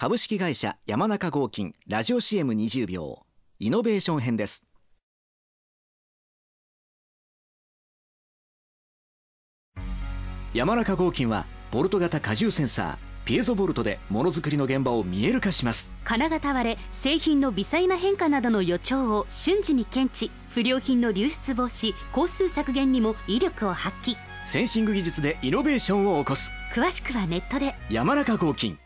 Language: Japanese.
株式会社山中合金ラジオ CM20 秒イノベーション編です。山中合金はボルト型荷重センサーピエゾボルトでものづくりの現場を見える化します。 金型割れ、製品の微細な変化などの予兆を瞬時に検知、不良品の流出防止、工数削減にも威力を発揮。 センシング技術でイノベーションを起こす。 詳しくはネットで。 山中合金。